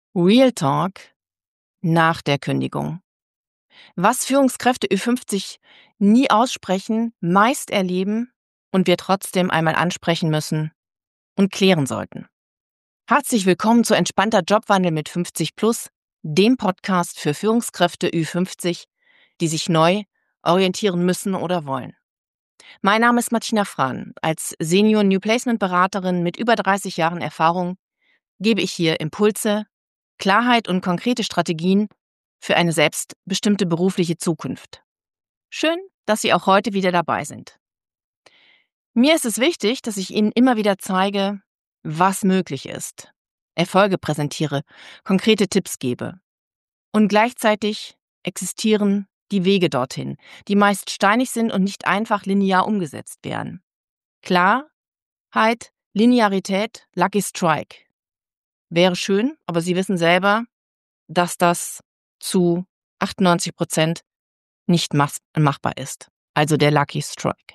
Real Talk nach der Kündigung. Was Führungskräfte Ü50 nie aussprechen, meist erleben und wir trotzdem einmal ansprechen müssen und klären sollten. Herzlich willkommen zu Entspannter Jobwandel mit 50 Plus, dem Podcast für Führungskräfte Ü50, die sich neu orientieren müssen oder wollen. Mein Name ist Martina Frahn. Als Senior New Placement Beraterin mit über 30 Jahren Erfahrung gebe ich hier Impulse, Klarheit und konkrete Strategien für eine selbstbestimmte berufliche Zukunft. Schön, dass Sie auch heute wieder dabei sind. Mir ist es wichtig, dass ich Ihnen immer wieder zeige, was möglich ist, Erfolge präsentiere, konkrete Tipps gebe. Und gleichzeitig existieren die Wege dorthin, die meist steinig sind und nicht einfach linear umgesetzt werden. Klarheit, Linearität, Lucky Strike. Wäre schön, aber Sie wissen selber, dass das zu 98% nicht machbar ist. Also der Lucky Strike.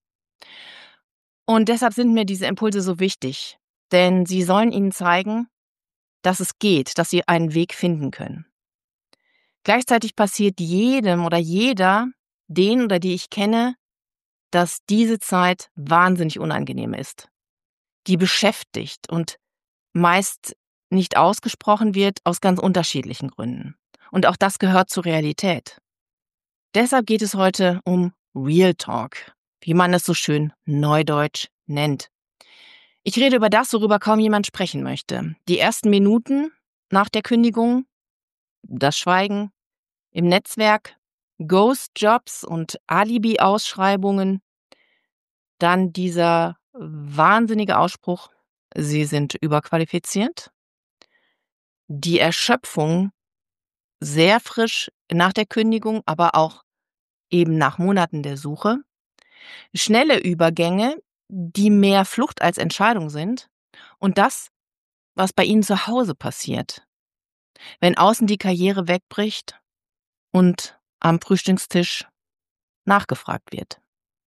Und deshalb sind mir diese Impulse so wichtig, denn sie sollen Ihnen zeigen, dass es geht, dass Sie einen Weg finden können. Gleichzeitig passiert jedem oder jeder, den oder die ich kenne, dass diese Zeit wahnsinnig unangenehm ist, die beschäftigt und meist nicht ausgesprochen wird aus ganz unterschiedlichen Gründen. Und auch das gehört zur Realität. Deshalb geht es heute um Real Talk, wie man es so schön neudeutsch nennt. Ich rede über das, worüber kaum jemand sprechen möchte. Die ersten Minuten nach der Kündigung, das Schweigen im Netzwerk, Ghost-Jobs und Alibi-Ausschreibungen, dann dieser wahnsinnige Ausspruch, Sie sind überqualifiziert, die Erschöpfung sehr frisch nach der Kündigung, aber auch eben nach Monaten der Suche, schnelle Übergänge, die mehr Flucht als Entscheidung sind und das, was bei Ihnen zu Hause passiert, wenn außen die Karriere wegbricht und am Frühstückstisch nachgefragt wird.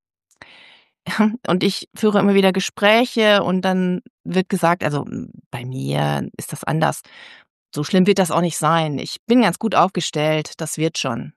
Und ich führe immer wieder Gespräche und dann wird gesagt, also bei mir ist das anders. So schlimm wird das auch nicht sein. Ich bin ganz gut aufgestellt, das wird schon.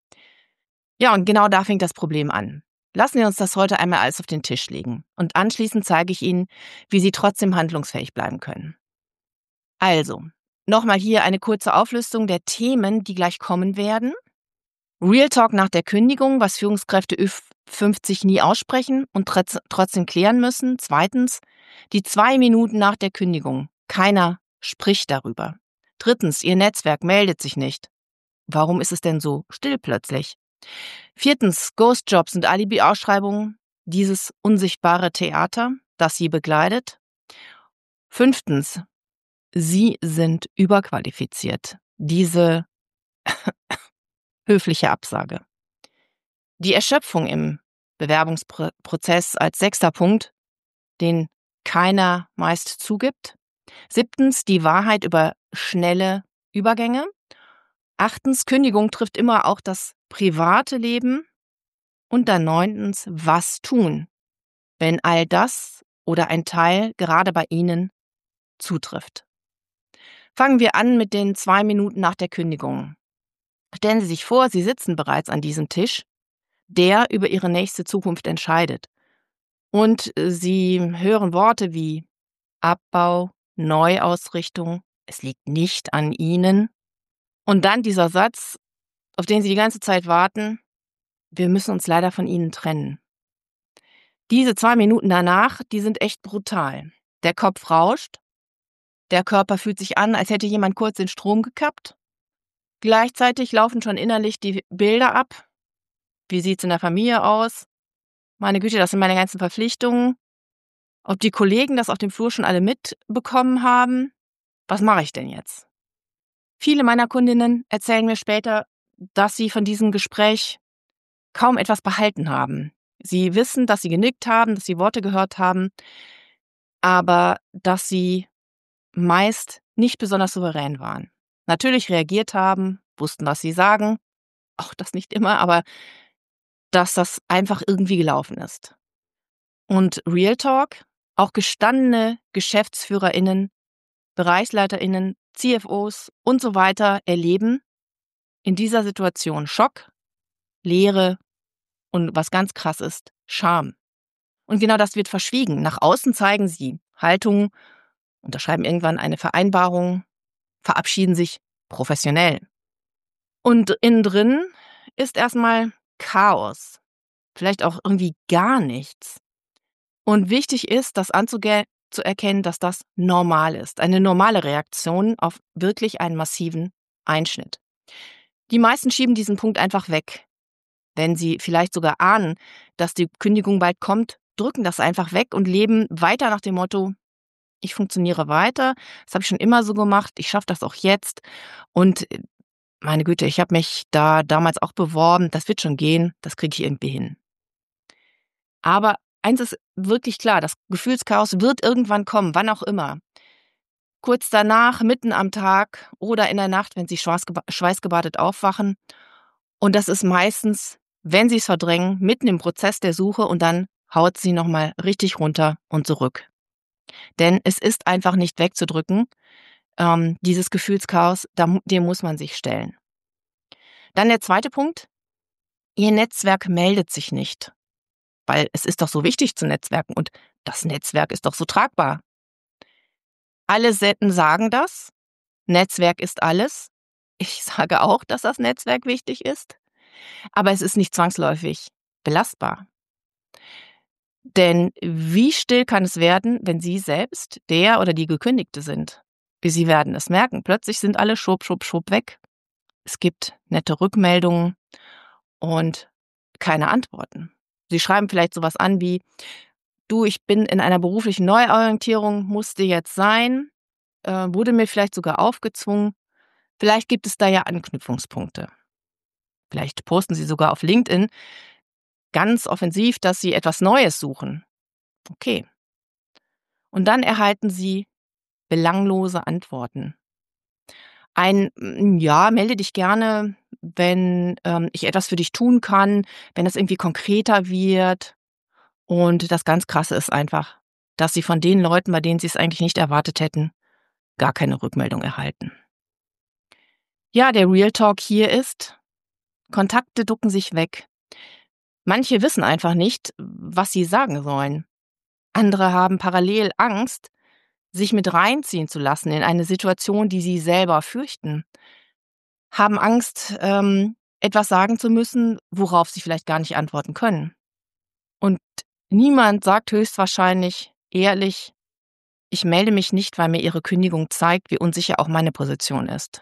Ja, und genau da fängt das Problem an. Lassen wir uns das heute einmal alles auf den Tisch legen. Und anschließend zeige ich Ihnen, wie Sie trotzdem handlungsfähig bleiben können. Also, nochmal hier eine kurze Auflistung der Themen, die gleich kommen werden. Real Talk nach der Kündigung, was Führungskräfte Ü50 nie aussprechen und trotzdem klären müssen. Zweitens, die 2 Minuten nach der Kündigung. Keiner spricht darüber. Drittens, Ihr Netzwerk meldet sich nicht. Warum ist es denn so still plötzlich? Viertens, Ghostjobs und Alibi-Ausschreibungen, dieses unsichtbare Theater, das Sie begleitet. Fünftens, Sie sind überqualifiziert. Diese höfliche Absage. Die Erschöpfung im Bewerbungsprozess als 6. Punkt, den keiner meist zugibt. 7. die Wahrheit über schnelle Übergänge. 8. Kündigung trifft immer auch das private Leben. Und dann 9. was tun, wenn all das oder ein Teil gerade bei Ihnen zutrifft. Fangen wir an mit den 2 Minuten nach der Kündigung. Stellen Sie sich vor, Sie sitzen bereits an diesem Tisch, der über Ihre nächste Zukunft entscheidet. Und Sie hören Worte wie Abbau, Neuausrichtung, es liegt nicht an Ihnen. Und dann dieser Satz, auf den Sie die ganze Zeit warten, wir müssen uns leider von Ihnen trennen. Diese 2 Minuten danach, die sind echt brutal. Der Kopf rauscht, der Körper fühlt sich an, als hätte jemand kurz den Strom gekappt. Gleichzeitig laufen schon innerlich die Bilder ab. Wie sieht's in der Familie aus? Meine Güte, das sind meine ganzen Verpflichtungen. Ob die Kollegen das auf dem Flur schon alle mitbekommen haben? Was mache ich denn jetzt? Viele meiner Kundinnen erzählen mir später, dass sie von diesem Gespräch kaum etwas behalten haben. Sie wissen, dass sie genickt haben, dass sie Worte gehört haben, aber dass sie meist nicht besonders souverän waren. Natürlich reagiert haben, wussten, was sie sagen, auch das nicht immer, aber dass das einfach irgendwie gelaufen ist. Und Real Talk, auch gestandene GeschäftsführerInnen, BereichsleiterInnen CFOs und so weiter erleben in dieser Situation Schock, Leere und was ganz krass ist, Scham. Und genau das wird verschwiegen. Nach außen zeigen sie Haltung, unterschreiben irgendwann eine Vereinbarung, verabschieden sich professionell. Und innen drin ist erstmal Chaos, vielleicht auch irgendwie gar nichts. Und wichtig ist, zu erkennen, dass das normal ist, eine normale Reaktion auf wirklich einen massiven Einschnitt. Die meisten schieben diesen Punkt einfach weg. Wenn sie vielleicht sogar ahnen, dass die Kündigung bald kommt, drücken das einfach weg und leben weiter nach dem Motto: Ich funktioniere weiter, das habe ich schon immer so gemacht, ich schaffe das auch jetzt und meine Güte, ich habe mich da damals auch beworben, das wird schon gehen, das kriege ich irgendwie hin. Aber eins ist wirklich klar, das Gefühlschaos wird irgendwann kommen, wann auch immer. Kurz danach, mitten am Tag oder in der Nacht, wenn Sie schweißgebadet aufwachen. Und das ist meistens, wenn Sie es verdrängen, mitten im Prozess der Suche und dann haut Sie noch mal richtig runter und zurück. Denn es ist einfach nicht wegzudrücken, dieses Gefühlschaos, dem muss man sich stellen. Dann der zweite Punkt: Ihr Netzwerk meldet sich nicht, weil es ist doch so wichtig zu netzwerken und das Netzwerk ist doch so tragbar. Alle Seiten sagen das. Netzwerk ist alles. Ich sage auch, dass das Netzwerk wichtig ist, aber es ist nicht zwangsläufig belastbar. Denn wie still kann es werden, wenn Sie selbst der oder die Gekündigte sind? Sie werden es merken. Plötzlich sind alle schwupp, schwupp, schwupp weg. Es gibt nette Rückmeldungen und keine Antworten. Sie schreiben vielleicht sowas an wie: Du, ich bin in einer beruflichen Neuorientierung, musste jetzt sein, wurde mir vielleicht sogar aufgezwungen. Vielleicht gibt es da ja Anknüpfungspunkte. Vielleicht posten Sie sogar auf LinkedIn ganz offensiv, dass Sie etwas Neues suchen. Okay. Und dann erhalten Sie belanglose Antworten. Ja, melde dich gerne, wenn ich etwas für dich tun kann, wenn das irgendwie konkreter wird. Und das ganz Krasse ist einfach, dass Sie von den Leuten, bei denen Sie es eigentlich nicht erwartet hätten, gar keine Rückmeldung erhalten. Ja, der Real Talk hier ist: Kontakte ducken sich weg. Manche wissen einfach nicht, was sie sagen sollen. Andere haben parallel Angst, sich mit reinziehen zu lassen in eine Situation, die sie selber fürchten. Haben Angst, etwas sagen zu müssen, worauf sie vielleicht gar nicht antworten können. Und niemand sagt höchstwahrscheinlich ehrlich: Ich melde mich nicht, weil mir Ihre Kündigung zeigt, wie unsicher auch meine Position ist.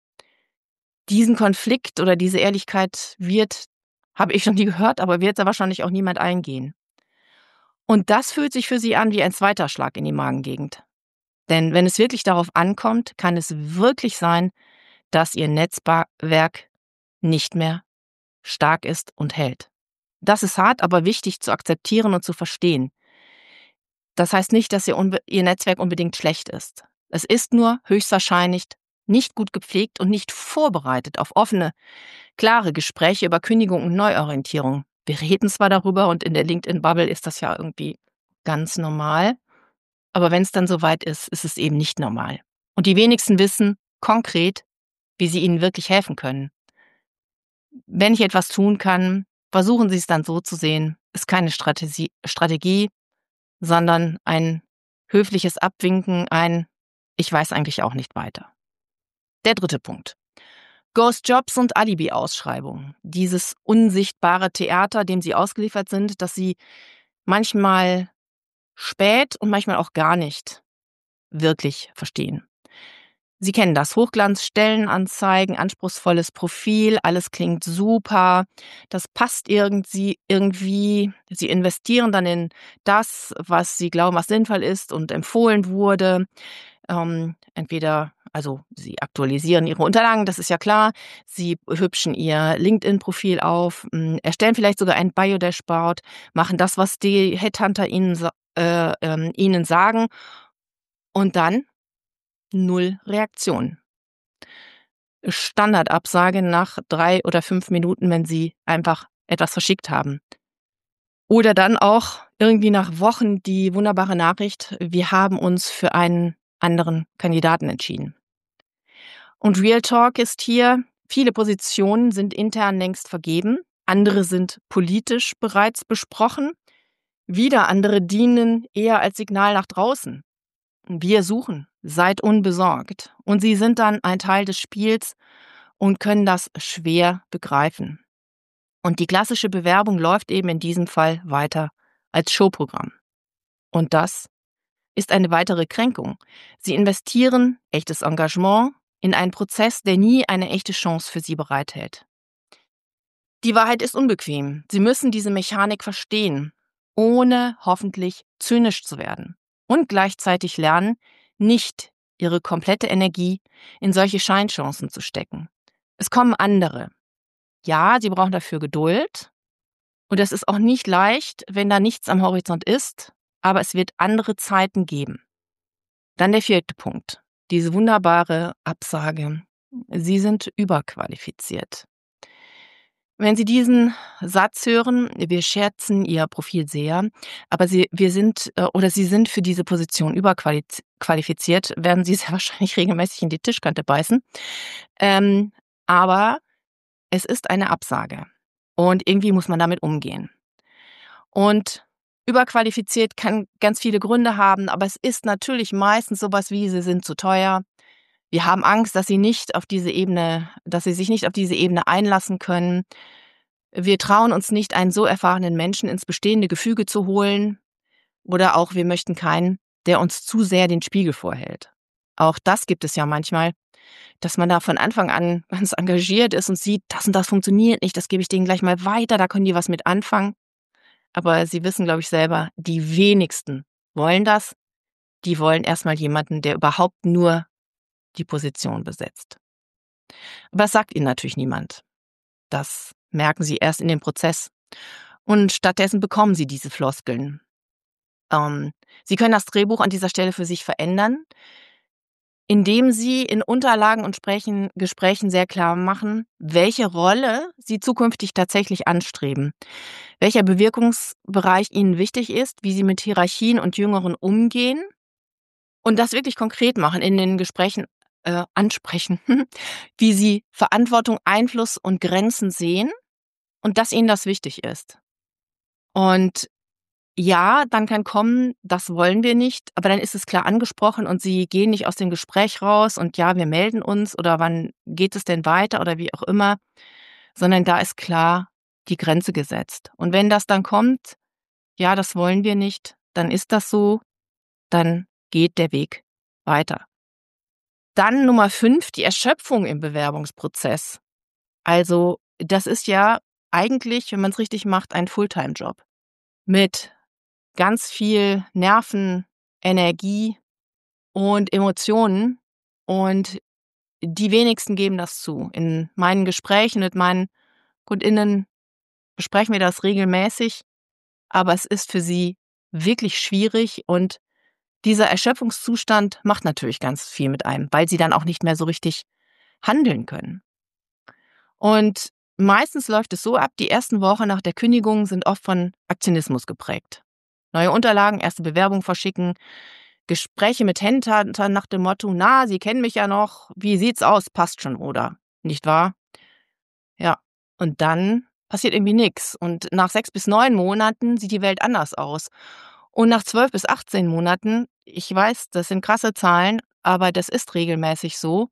Diesen Konflikt oder diese Ehrlichkeit habe ich noch nie gehört, aber wird da wahrscheinlich auch niemand eingehen. Und das fühlt sich für Sie an wie ein zweiter Schlag in die Magengegend. Denn wenn es wirklich darauf ankommt, kann es wirklich sein, dass Ihr Netzwerk nicht mehr stark ist und hält. Das ist hart, aber wichtig zu akzeptieren und zu verstehen. Das heißt nicht, dass Ihr Netzwerk unbedingt schlecht ist. Es ist nur höchstwahrscheinlich nicht gut gepflegt und nicht vorbereitet auf offene, klare Gespräche über Kündigung und Neuorientierung. Wir reden zwar darüber und in der LinkedIn-Bubble ist das ja irgendwie ganz normal, aber wenn es dann soweit ist, ist es eben nicht normal. Und die wenigsten wissen konkret, wie sie Ihnen wirklich helfen können. Wenn ich etwas tun kann, versuchen Sie es dann so zu sehen, ist keine Strategie, sondern ein höfliches Abwinken, ein „Ich weiß eigentlich auch nicht weiter." Der dritte Punkt: Ghost Jobs und Alibi-Ausschreibungen. Dieses unsichtbare Theater, dem Sie ausgeliefert sind, das Sie manchmal spät und manchmal auch gar nicht wirklich verstehen. Sie kennen das: Hochglanzstellenanzeigen, anspruchsvolles Profil, alles klingt super, das passt irgendwie. Sie investieren dann in das, was Sie glauben, was sinnvoll ist und empfohlen wurde. Sie aktualisieren Ihre Unterlagen, das ist ja klar. Sie hübschen Ihr LinkedIn-Profil auf, erstellen vielleicht sogar ein Bio-Dashboard, machen das, was die Headhunter Ihnen sagen, und dann null Reaktion. Standardabsage nach 3 oder 5 Minuten, wenn Sie einfach etwas verschickt haben. Oder dann auch irgendwie nach Wochen die wunderbare Nachricht: Wir haben uns für einen anderen Kandidaten entschieden. Und Real Talk ist hier, viele Positionen sind intern längst vergeben, andere sind politisch bereits besprochen, wieder andere dienen eher als Signal nach draußen. Wir suchen, seid unbesorgt. Und sie sind dann ein Teil des Spiels und können das schwer begreifen. Und die klassische Bewerbung läuft eben in diesem Fall weiter als Showprogramm. Und das ist eine weitere Kränkung. Sie investieren echtes Engagement in einen Prozess, der nie eine echte Chance für sie bereithält. Die Wahrheit ist unbequem. Sie müssen diese Mechanik verstehen, ohne hoffentlich zynisch zu werden. Und gleichzeitig lernen, nicht ihre komplette Energie in solche Scheinchancen zu stecken. Es kommen andere. Ja, sie brauchen dafür Geduld. Und das ist auch nicht leicht, wenn da nichts am Horizont ist, aber es wird andere Zeiten geben. Dann der 4. Punkt. Diese wunderbare Absage. Sie sind überqualifiziert. Wenn Sie diesen Satz hören, wir schätzen Ihr Profil sehr, aber Sie sind für diese Position überqualifiziert, werden Sie sehr wahrscheinlich regelmäßig in die Tischkante beißen. Aber es ist eine Absage und irgendwie muss man damit umgehen. Und überqualifiziert kann ganz viele Gründe haben, aber es ist natürlich meistens sowas wie, Sie sind zu teuer. Wir haben Angst, dass Sie sich nicht auf diese Ebene einlassen können. Wir trauen uns nicht, einen so erfahrenen Menschen ins bestehende Gefüge zu holen. Oder auch, wir möchten keinen, der uns zu sehr den Spiegel vorhält. Auch das gibt es ja manchmal, dass man da von Anfang an ganz engagiert ist und sieht, das und das funktioniert nicht, das gebe ich denen gleich mal weiter, da können die was mit anfangen. Aber Sie wissen, glaube ich, selber, die wenigsten wollen das. Die wollen erstmal jemanden, der überhaupt nur die Position besetzt. Aber das sagt Ihnen natürlich niemand. Das merken Sie erst in dem Prozess. Und stattdessen bekommen Sie diese Floskeln. Sie können das Drehbuch an dieser Stelle für sich verändern, indem Sie in Unterlagen und Gesprächen sehr klar machen, welche Rolle Sie zukünftig tatsächlich anstreben, welcher Bewirkungsbereich Ihnen wichtig ist, wie Sie mit Hierarchien und Jüngeren umgehen und das wirklich konkret machen, in den Gesprächen ansprechen, wie Sie Verantwortung, Einfluss und Grenzen sehen und dass Ihnen das wichtig ist. Und ja, dann kann kommen, das wollen wir nicht, aber dann ist es klar angesprochen und Sie gehen nicht aus dem Gespräch raus und ja, wir melden uns oder wann geht es denn weiter oder wie auch immer, sondern da ist klar die Grenze gesetzt. Und wenn das dann kommt, ja, das wollen wir nicht, dann ist das so, dann geht der Weg weiter. Dann Nummer 5, die Erschöpfung im Bewerbungsprozess. Also, das ist ja eigentlich, wenn man es richtig macht, ein Fulltime-Job mit ganz viel Nerven, Energie und Emotionen und die wenigsten geben das zu. In meinen Gesprächen mit meinen KundInnen besprechen wir das regelmäßig, aber es ist für sie wirklich schwierig und dieser Erschöpfungszustand macht natürlich ganz viel mit einem, weil sie dann auch nicht mehr so richtig handeln können. Und meistens läuft es so ab, die ersten Wochen nach der Kündigung sind oft von Aktionismus geprägt. Neue Unterlagen, erste Bewerbung verschicken, Gespräche mit Headhuntern nach dem Motto, na, Sie kennen mich ja noch, wie sieht's aus, passt schon, oder? Nicht wahr? Ja, und dann passiert irgendwie nichts. Und nach 6 bis 9 Monaten sieht die Welt anders aus. Und nach 12 bis 18 Monaten, ich weiß, das sind krasse Zahlen, aber das ist regelmäßig so,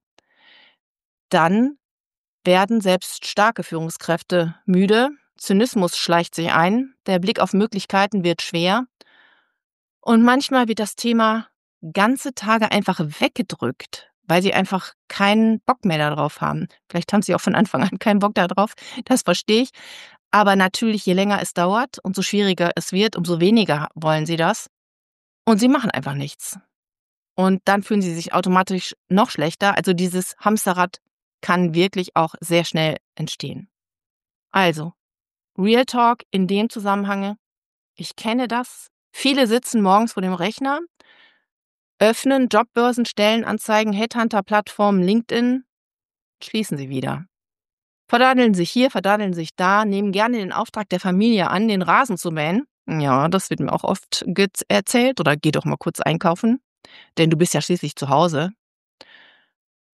dann werden selbst starke Führungskräfte müde, Zynismus schleicht sich ein, der Blick auf Möglichkeiten wird schwer und manchmal wird das Thema ganze Tage einfach weggedrückt, weil sie einfach keinen Bock mehr darauf haben. Vielleicht haben sie auch von Anfang an keinen Bock darauf, das verstehe ich. Aber natürlich, je länger es dauert und so schwieriger es wird, umso weniger wollen sie das. Und sie machen einfach nichts. Und dann fühlen sie sich automatisch noch schlechter. Also dieses Hamsterrad kann wirklich auch sehr schnell entstehen. Also, Real Talk in dem Zusammenhang, ich kenne das. Viele sitzen morgens vor dem Rechner, öffnen Jobbörsen, Stellenanzeigen, Headhunter-Plattformen, LinkedIn, schließen sie wieder. Verdadeln sich hier, verdadeln sich da, nehmen gerne den Auftrag der Familie an, den Rasen zu mähen. Ja, das wird mir auch oft erzählt. Oder geh doch mal kurz einkaufen, denn du bist ja schließlich zu Hause.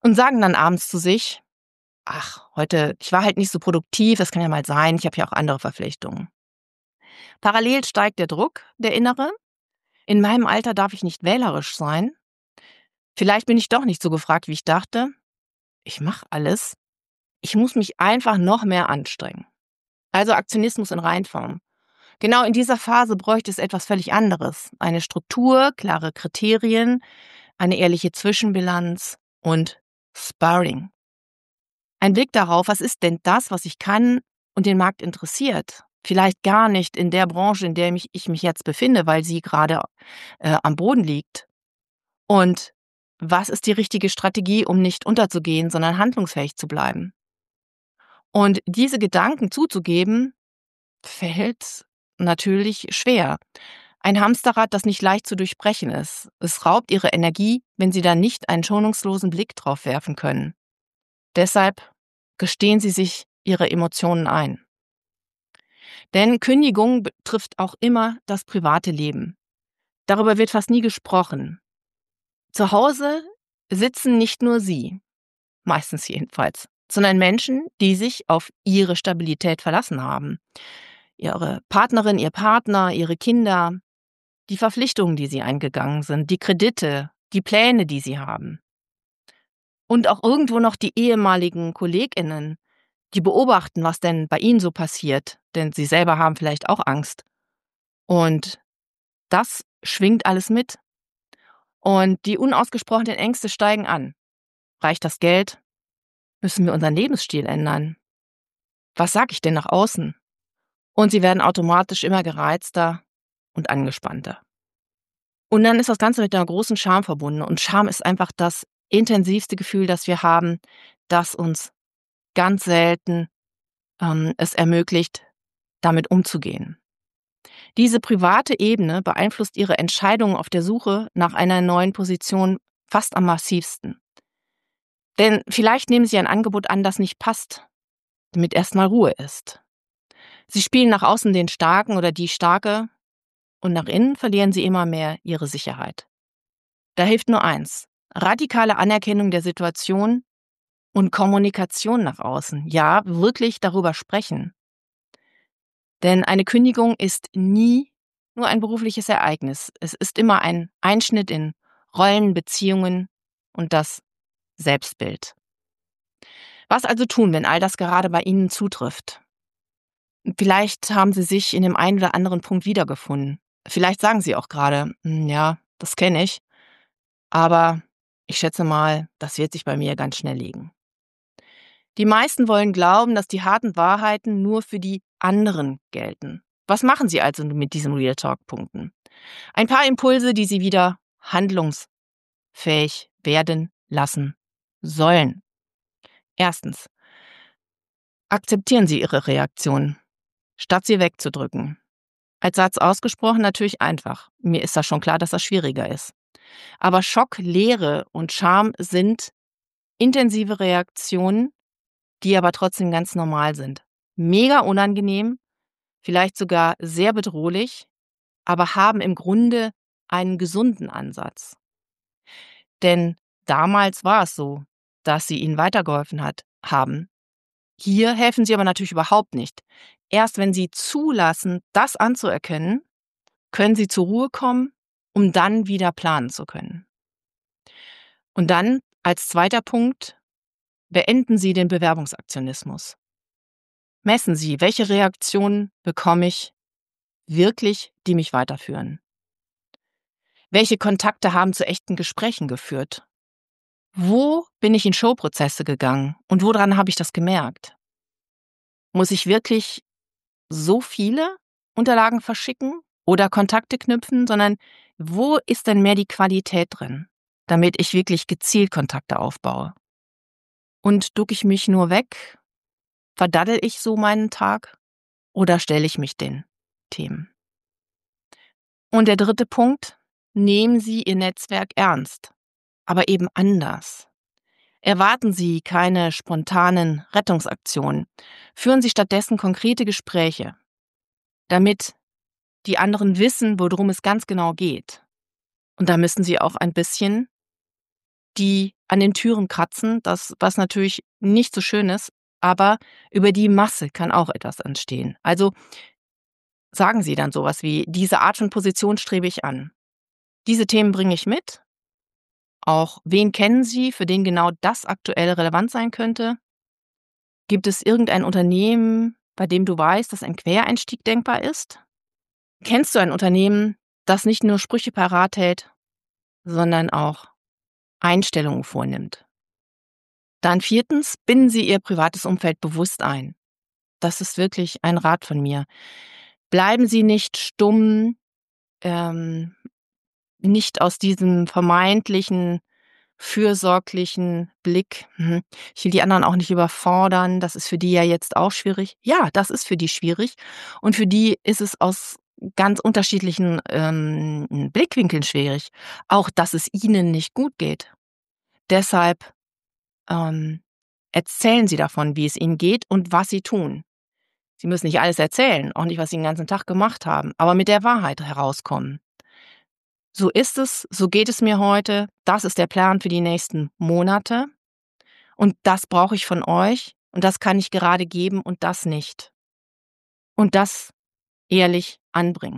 und sagen dann abends zu sich: „Ach, heute ich war halt nicht so produktiv, das kann ja mal sein, ich habe ja auch andere Verpflichtungen.“ Parallel steigt der Druck, der innere. In meinem Alter darf ich nicht wählerisch sein. Vielleicht bin ich doch nicht so gefragt, wie ich dachte. Ich mache alles. Ich muss mich einfach noch mehr anstrengen. Also Aktionismus in Reinform. Genau in dieser Phase bräuchte es etwas völlig anderes. Eine Struktur, klare Kriterien, eine ehrliche Zwischenbilanz und Sparring. Ein Blick darauf, was ist denn das, was ich kann und den Markt interessiert? Vielleicht gar nicht in der Branche, in der ich mich jetzt befinde, weil sie gerade am Boden liegt. Und was ist die richtige Strategie, um nicht unterzugehen, sondern handlungsfähig zu bleiben? Und diese Gedanken zuzugeben, fällt natürlich schwer. Ein Hamsterrad, das nicht leicht zu durchbrechen ist. Es raubt ihre Energie, wenn sie da nicht einen schonungslosen Blick drauf werfen können. Deshalb gestehen Sie sich Ihre Emotionen ein. Denn Kündigung betrifft auch immer das private Leben. Darüber wird fast nie gesprochen. Zu Hause sitzen nicht nur Sie, meistens jedenfalls, sondern Menschen, die sich auf Ihre Stabilität verlassen haben. Ihre Partnerin, Ihr Partner, Ihre Kinder, die Verpflichtungen, die Sie eingegangen sind, die Kredite, die Pläne, die Sie haben. Und auch irgendwo noch die ehemaligen KollegInnen, die beobachten, was denn bei ihnen so passiert, denn sie selber haben vielleicht auch Angst. Und das schwingt alles mit. Und die unausgesprochenen Ängste steigen an. Reicht das Geld? Müssen wir unseren Lebensstil ändern? Was sage ich denn nach außen? Und sie werden automatisch immer gereizter und angespannter. Und dann ist das Ganze mit einer großen Scham verbunden. Und Scham ist einfach das intensivste Gefühl, das wir haben, das uns ganz selten es ermöglicht, damit umzugehen. Diese private Ebene beeinflusst Ihre Entscheidungen auf der Suche nach einer neuen Position fast am massivsten. Denn vielleicht nehmen Sie ein Angebot an, das nicht passt, damit erstmal Ruhe ist. Sie spielen nach außen den Starken oder die Starke und nach innen verlieren Sie immer mehr Ihre Sicherheit. Da hilft nur eins: radikale Anerkennung der Situation und Kommunikation nach außen. Ja, wirklich darüber sprechen. Denn eine Kündigung ist nie nur ein berufliches Ereignis. Es ist immer ein Einschnitt in Rollen, Beziehungen und das Selbstbild. Was also tun, wenn all das gerade bei Ihnen zutrifft? Vielleicht haben Sie sich in dem einen oder anderen Punkt wiedergefunden. Vielleicht sagen Sie auch gerade: Ja, das kenne ich, aber ich schätze mal, das wird sich bei mir ganz schnell legen.“ Die meisten wollen glauben, dass die harten Wahrheiten nur für die anderen gelten. Was machen Sie also mit diesen Real Talk-Punkten? Ein paar Impulse, die Sie wieder handlungsfähig werden lassen sollen. Erstens: Akzeptieren Sie Ihre Reaktion, statt sie wegzudrücken. Als Satz ausgesprochen natürlich einfach. Mir ist das schon klar, dass das schwieriger ist. Aber Schock, Leere und Scham sind intensive Reaktionen, die aber trotzdem ganz normal sind. Mega unangenehm, vielleicht sogar sehr bedrohlich, aber haben im Grunde einen gesunden Ansatz. Denn damals war es so, dass sie ihnen weitergeholfen haben. Hier helfen sie aber natürlich überhaupt nicht. Erst wenn sie zulassen, das anzuerkennen, können sie zur Ruhe kommen, um dann wieder planen zu können. Und dann als zweiter Punkt: Beenden Sie den Bewerbungsaktionismus. Messen Sie, welche Reaktionen bekomme ich wirklich, die mich weiterführen. Welche Kontakte haben zu echten Gesprächen geführt? Wo bin ich in Showprozesse gegangen und woran habe ich das gemerkt? Muss ich wirklich so viele Unterlagen verschicken oder Kontakte knüpfen, sondern wo ist denn mehr die Qualität drin, damit ich wirklich gezielt Kontakte aufbaue? Und ducke ich mich nur weg? Verdaddel ich so meinen Tag oder stelle ich mich den Themen? Und der dritte Punkt: Nehmen Sie Ihr Netzwerk ernst, aber eben anders. Erwarten Sie keine spontanen Rettungsaktionen. Führen Sie stattdessen konkrete Gespräche, damit die anderen wissen, worum es ganz genau geht. Und da müssen Sie auch ein bisschen die an den Türen kratzen, was natürlich nicht so schön ist, aber über die Masse kann auch etwas entstehen. Also sagen Sie dann sowas wie: „Diese Art von Position strebe ich an. Diese Themen bringe ich mit. Auch wen kennen Sie, für den genau das aktuell relevant sein könnte? Gibt es irgendein Unternehmen, bei dem du weißt, dass ein Quereinstieg denkbar ist? Kennst du ein Unternehmen, das nicht nur Sprüche parat hält, sondern auch Einstellungen vornimmt?“ Dann viertens, binden Sie Ihr privates Umfeld bewusst ein. Das ist wirklich ein Rat von mir. Bleiben Sie nicht stumm, ähm, nicht aus diesem vermeintlichen fürsorglichen Blick: Ich will die anderen auch nicht überfordern, das ist für die ja jetzt auch schwierig.“ Ja, das ist für die schwierig und für die ist es aus ganz unterschiedlichen, Blickwinkeln schwierig. Auch, dass es ihnen nicht gut geht. Deshalb, ähm, erzählen Sie davon, wie es Ihnen geht und was Sie tun. Sie müssen nicht alles erzählen, auch nicht, was Sie den ganzen Tag gemacht haben, aber mit der Wahrheit herauskommen. So ist es, so geht es mir heute, das ist der Plan für die nächsten Monate und das brauche ich von euch und das kann ich gerade geben und das nicht. Und das ehrlich anbringen.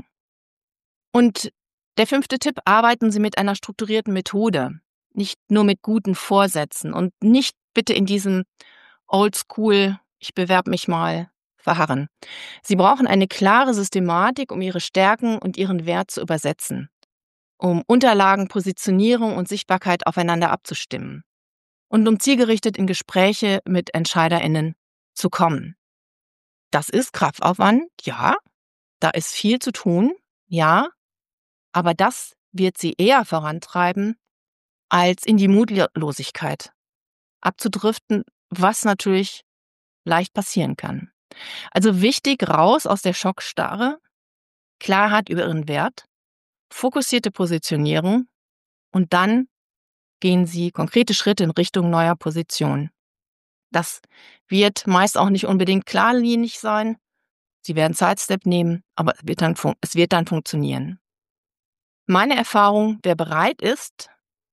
Und der fünfte Tipp: Arbeiten Sie mit einer strukturierten Methode, nicht nur mit guten Vorsätzen und nicht bitte in diesem Oldschool: „Ich bewerbe mich mal“ verharren. Sie brauchen eine klare Systematik, um Ihre Stärken und Ihren Wert zu übersetzen, um Unterlagen, Positionierung und Sichtbarkeit aufeinander abzustimmen und um zielgerichtet in Gespräche mit EntscheiderInnen zu kommen. Das ist Kraftaufwand, ja, da ist viel zu tun, ja, aber das wird Sie eher vorantreiben, als in die Mutlosigkeit abzudriften, was natürlich leicht passieren kann. Also wichtig, raus aus der Schockstarre, Klarheit über Ihren Wert, fokussierte Positionierung und dann gehen Sie konkrete Schritte in Richtung neuer Position. Das wird meist auch nicht unbedingt geradlinig sein. Sie werden Sidestep nehmen, aber es wird dann funktionieren. Meine Erfahrung: Wer bereit ist,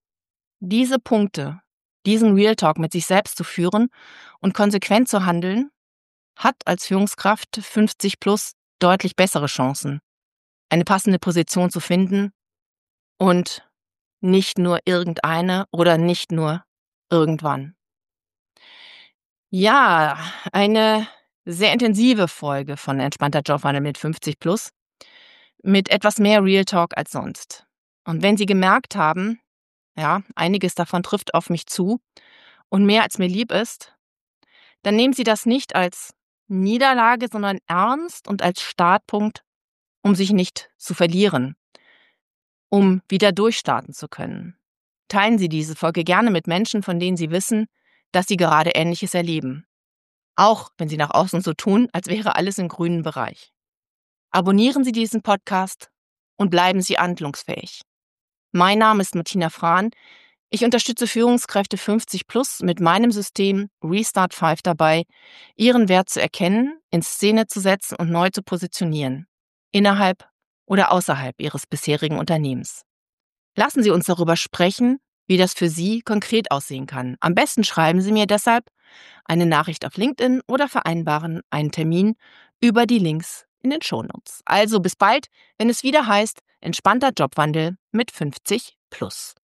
diese Punkte, diesen Real Talk mit sich selbst zu führen und konsequent zu handeln, hat als Führungskraft 50 plus deutlich bessere Chancen, eine passende Position zu finden und nicht nur irgendeine oder nicht nur irgendwann. Ja, eine sehr intensive Folge von Entspannter Jobwandel mit 50 plus, mit etwas mehr Real Talk als sonst. Und wenn Sie gemerkt haben, ja, einiges davon trifft auf mich zu und mehr als mir lieb ist, dann nehmen Sie das nicht als Niederlage, sondern ernst und als Startpunkt, um sich nicht zu verlieren, um wieder durchstarten zu können. Teilen Sie diese Folge gerne mit Menschen, von denen Sie wissen, dass sie gerade Ähnliches erleben. Auch wenn sie nach außen so tun, als wäre alles im grünen Bereich. Abonnieren Sie diesen Podcast und bleiben Sie handlungsfähig. Mein Name ist Martina Frahn. Ich unterstütze Führungskräfte 50 plus mit meinem System Restart 5 dabei, ihren Wert zu erkennen, in Szene zu setzen und neu zu positionieren. Innerhalb oder außerhalb Ihres bisherigen Unternehmens. Lassen Sie uns darüber sprechen, wie das für Sie konkret aussehen kann. Am besten schreiben Sie mir deshalb eine Nachricht auf LinkedIn oder vereinbaren einen Termin über die Links in den Shownotes. Also bis bald, wenn es wieder heißt: Entspannter Jobwandel mit 50 plus.